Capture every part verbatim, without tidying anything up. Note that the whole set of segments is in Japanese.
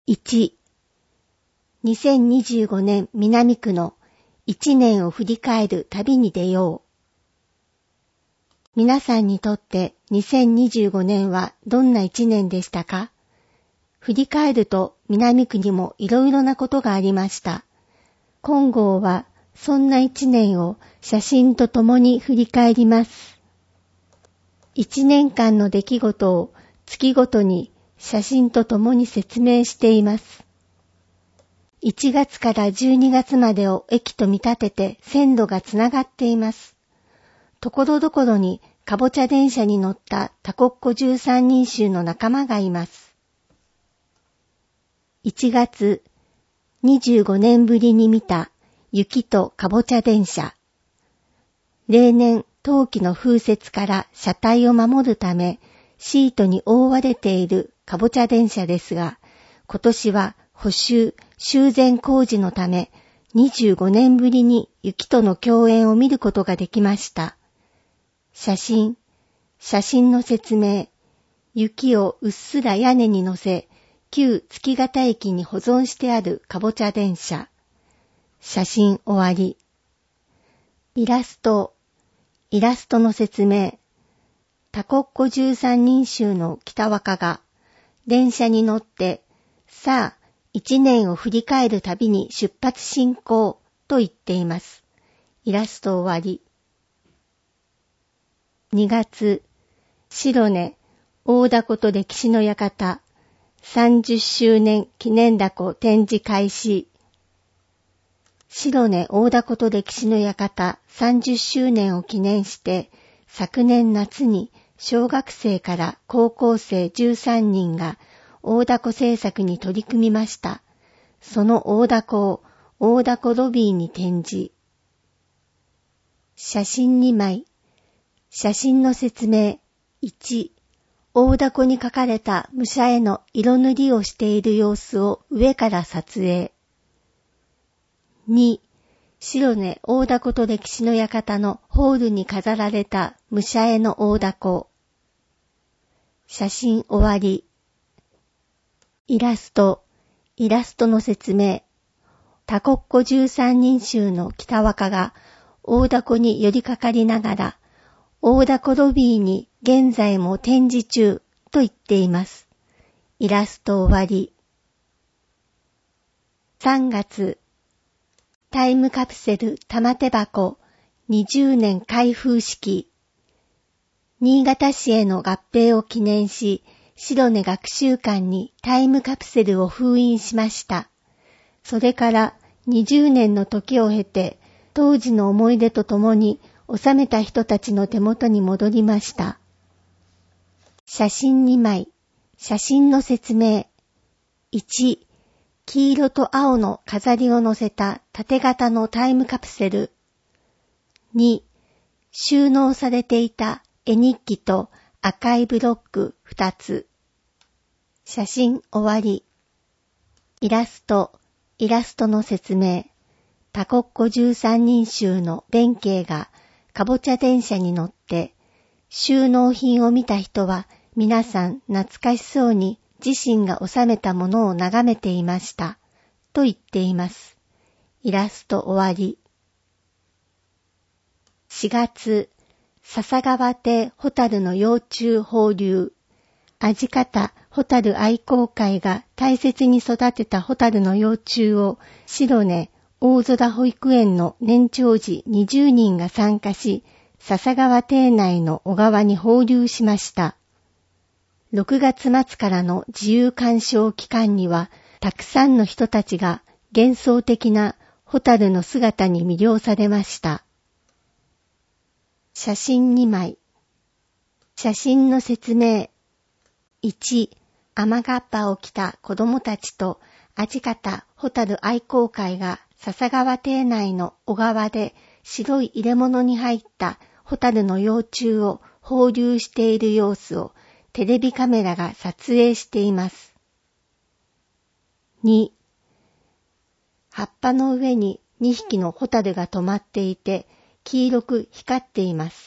いち、にせんにじゅうごねん南区のいちねんを振り返る旅に出よう。皆さんにとってにせんにじゅうごねんはどんないちねんでしたか？振り返ると南区にもいろいろなことがありました。今号はそんないちねんを写真とともに振り返ります。いちねんかんの出来事を月ごとに写真とともに説明しています。いちがつからじゅうにがつまでを駅と見立てて線路がつながっています。ところどころにかぼちゃ電車に乗ったタコッコじゅうさんにん衆の仲間がいます。いちがつ、にじゅうごねんぶりに見た雪とかぼちゃ電車。例年、冬季の風雪から車体を守るため、シートに覆われているかぼちゃ電車ですが、今年は補修、修繕工事のため、にじゅうごねんぶりに雪との共演を見ることができました。写真、写真の説明、雪をうっすら屋根に乗せ、旧月形駅に保存してあるかぼちゃ電車。写真終わり。イラスト、イラストの説明。タコッコじゅうさんにん衆の北若が、電車に乗って、さあ、一年を振り返る旅に出発進行と言っています。イラスト終わり。にがつ、白根、大凧と歴史の館、さんじゅっしゅうねん記念凧展示開始。白根大凧と歴史の館さんじゅっしゅうねんを記念して、昨年夏に小学生から高校生じゅうさんにんが大凧制作に取り組みました。その大凧を大凧ロビーに展示。写真にまい。写真の説明。いち、大凧に描かれた武者絵の色塗りをしている様子を上から撮影。に、白根大凧と歴史の館のホールに飾られた武者絵の大凧。写真終わり。イラスト、イラストの説明。タコッコじゅうさんにん衆の北若が大凧に寄りかかりながら、大凧ロビーに現在も展示中と言っています。イラスト終わり。さんがつ、タイムカプセル玉手箱にじゅうねん開封式。新潟市への合併を記念し、白根学習館にタイムカプセルを封印しました。それからにじゅうねんの時を経て、当時の思い出とともに収めた人たちの手元に戻りました。写真にまい。写真の説明。いち、黄色と青の飾りを乗せた縦型のタイムカプセル。に、収納されていた絵日記と赤いブロックふたつ。写真終わり。イラスト、イラストの説明。タコッコじゅうさんにん衆の弁慶がかぼちゃ電車に乗って収納品を見た人は皆さん懐かしそうに自身が収めたものを眺めていましたと言っています。イラスト終わり。しがつ、笹川邸ホタルの幼虫放流。味方ホタル愛好会が大切に育てたホタルの幼虫を白根大空保育園の年長児にじゅうにんが参加し、笹川邸内の小川に放流しました。ろくがつ末からの自由鑑賞期間には、たくさんの人たちが幻想的なホタルの姿に魅了されました。写真にまい。写真の説明。いち、雨がっぱを着た子供たちと味方ホタル愛好会が笹川邸内の小川で白い入れ物に入ったホタルの幼虫を放流している様子をテレビカメラが撮影しています。に、葉っぱの上ににひきのホタルが止まっていて黄色く光っています。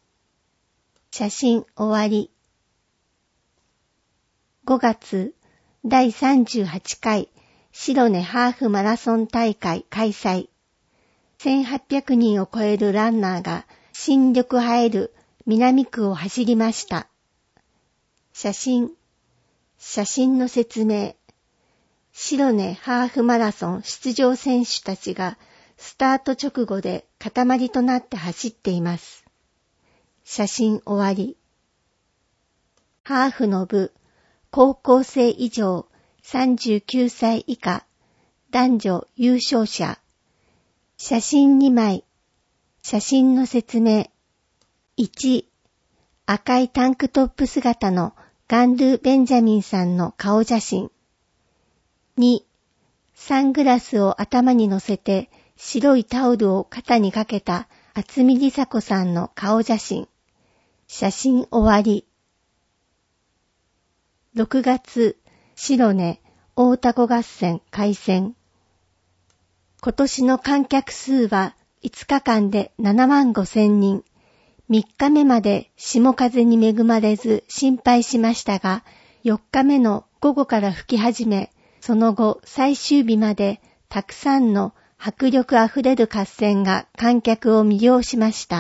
写真終わり。ごがつ、 だいさんじゅうはちかい白根ハーフマラソン大会開催。せんはっぴゃくにんを超えるランナーが新緑映える南区を走りました。写真。写真の説明。白根ハーフマラソン出場選手たちがスタート直後で塊となって走っています。写真終わり。ハーフの部、高校生以上さんじゅうきゅうさい以下、男女優勝者。写真にまい。写真の説明。いち、赤いタンクトップ姿のガンル・ベンジャミンさんの顔写真。に、サングラスを頭に乗せて白いタオルを肩にかけた厚見梨紗子さんの顔写真。写真終わり。ろくがつ、白根大凧合戦開戦。今年の観客数はいつかかんでななまんごせんにん。みっかめまで霜風に恵まれず心配しましたが、よっかめの午後から吹き始め、その後最終日までたくさんの迫力あふれる合戦が観客を魅了しました。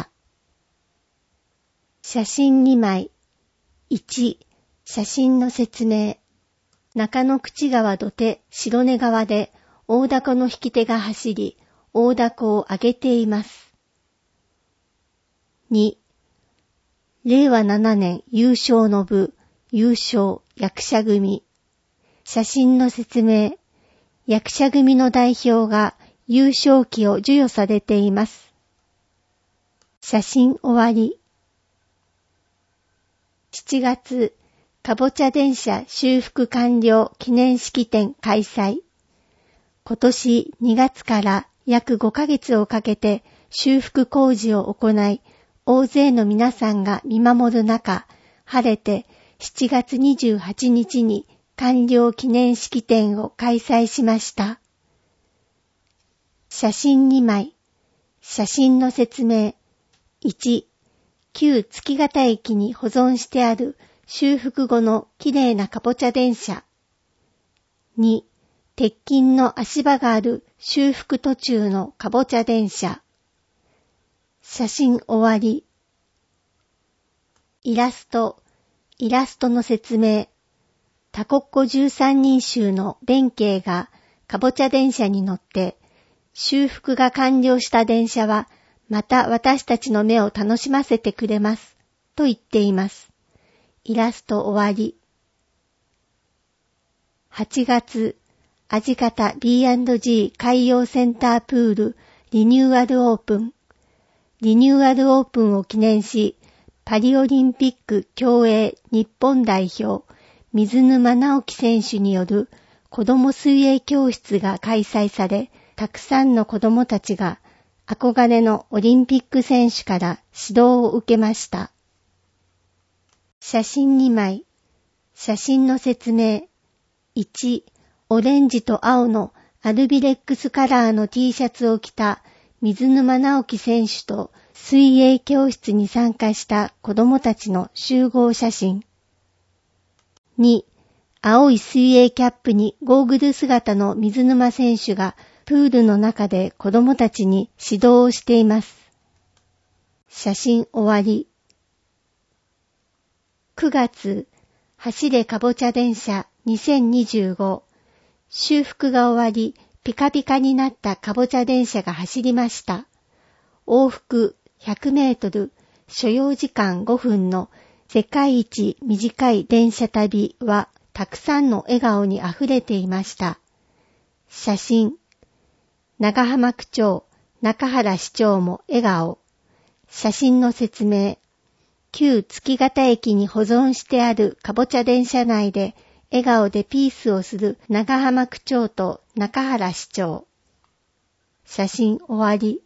写真にまい。いち、写真の説明。中野口川土手白根川で大凧の引き手が走り、大凧を上げています。に、れいわななねん優勝の部、優勝役者組。写真の説明。役者組の代表が優勝旗を授与されています。写真終わり。しちがつ、かぼちゃ電車修復完了記念式典開催。今年にがつから約ごかげつをかけて修復工事を行い、大勢の皆さんが見守る中、晴れてしちがつにじゅうはちにちに完了記念式典を開催しました。写真にまい。写真の説明。いち、旧月形駅に保存してある修復後のきれいなかぼちゃ電車。に、鉄筋の足場がある修復途中のかぼちゃ電車。写真終わり。イラスト。イラストの説明。タコッコじゅうさんにん衆の弁慶がかぼちゃ電車に乗って、修復が完了した電車はまた私たちの目を楽しませてくれます、と言っています。イラスト終わり。はちがつ、味方 ビーアンドジー 海洋センタープールリニューアルオープン。リニューアルオープンを記念し、パリオリンピック競泳日本代表、水沼直樹選手による子ども水泳教室が開催され、たくさんの子どもたちが憧れのオリンピック選手から指導を受けました。写真にまい。写真の説明。いち、オレンジと青のアルビレックスカラーの T シャツを着た水沼直樹選手と水泳教室に参加した子どもたちの集合写真。に、青い水泳キャップにゴーグル姿の水沼選手がプールの中で子どもたちに指導をしています。写真終わり。くがつ、走れかぼちゃ電車にせんにじゅうご。修復が終わり、ピカピカになったかぼちゃ電車が走りました。往復ひゃくメートル、所要時間ごふんの世界一短い電車旅はたくさんの笑顔にあふれていました。写真。長浜区長、中原市長も笑顔。写真の説明。旧月形駅に保存してあるかぼちゃ電車内で笑顔でピースをする長浜区長と中原市長。写真終わり。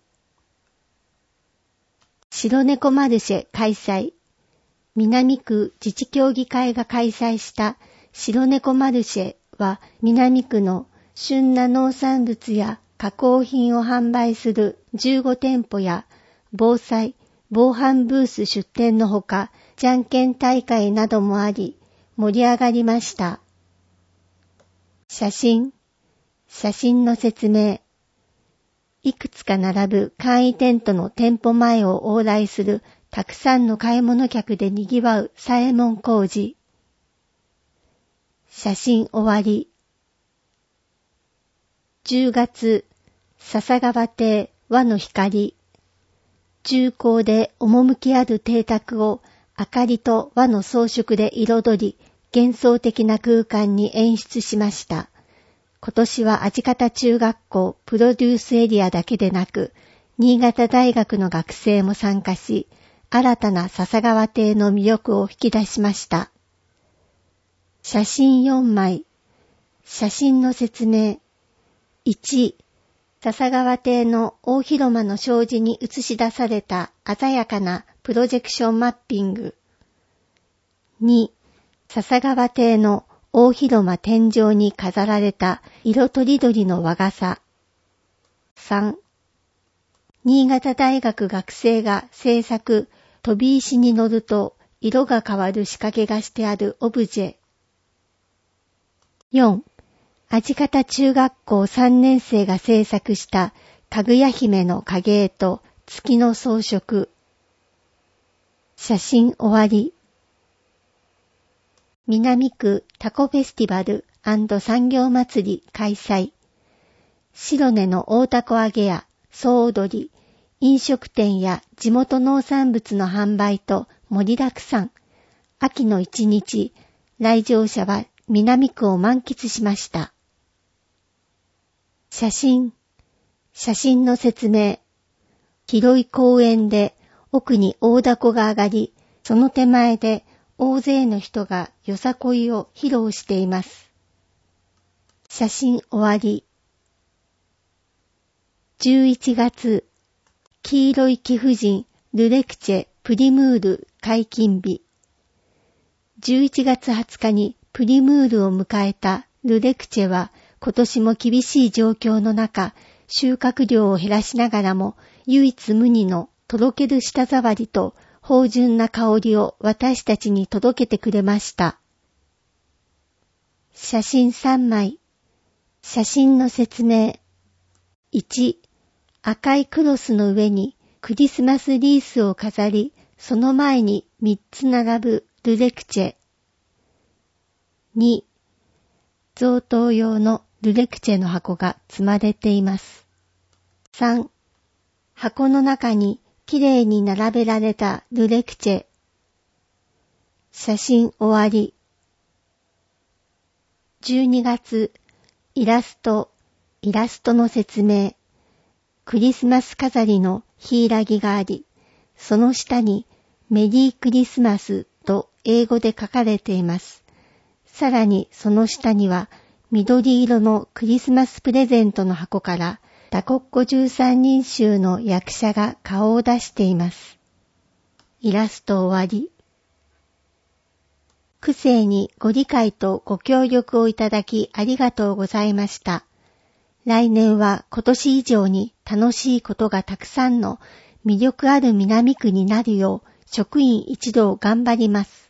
白猫マルシェ開催。南区自治協議会が開催した白猫マルシェは南区の旬な農産物や加工品を販売するじゅうごてんぽや防災、防犯ブース出店のほか、じゃんけん大会などもあり、盛り上がりました。 写真、写真の説明。いくつか並ぶ簡易テントの店舗前を往来するたくさんの買い物客で賑わう左衛門小路。写真終わり。じゅうがつ、笹川邸和の光。重厚で趣ある邸宅を明かりと和の装飾で彩り、幻想的な空間に演出しました。今年は味方中学校プロデュースエリアだけでなく、新潟大学の学生も参加し、新たな笹川邸の魅力を引き出しました。写真よんまい。写真の説明。いち、笹川邸の大広間の障子に映し出された鮮やかなプロジェクションマッピング。に、笹川邸の大広間天井に飾られた色とりどりの和傘。さん、新潟大学学生が制作飛び石に乗ると色が変わる仕掛けがしてあるオブジェ。よん、味方中学校さんねん生が制作したかぐや姫の影絵と月の装飾。写真終わり。南区タコフェスティバル&産業祭り開催。白根の大凧揚げや総踊り、飲食店や地元農産物の販売と盛りだくさん。秋の一日、来場者は南区を満喫しました。写真、写真の説明。広い公園で奥に大凧が上がり、その手前で大勢の人がよさこいを披露しています。写真終わり。じゅういちがつ、黄色い貴婦人ルレクチェプリムール解禁日。じゅういちがつはつかにプリムールを迎えたルレクチェは今年も厳しい状況の中、収穫量を減らしながらも唯一無二のとろける舌触りと芳醇な香りを私たちに届けてくれました。写真さんまい。写真の説明。いち、赤いクロスの上にクリスマスリースを飾り、その前にみっつ並ぶルレクチェ。に、贈答用のルレクチェの箱が積まれています。さん、箱の中にきれいに並べられたルレクチェ。写真終わり。じゅうにがつ、イラスト、イラストの説明。クリスマス飾りのヒイラギがあり、その下にメリークリスマスと英語で書かれています。さらにその下には緑色のクリスマスプレゼントの箱からダコッコじゅうさんにん衆の役者が顔を出しています。イラスト終わり。区政にご理解とご協力をいただきありがとうございました。来年は今年以上に楽しいことがたくさんの魅力ある南区になるよう職員一同頑張ります。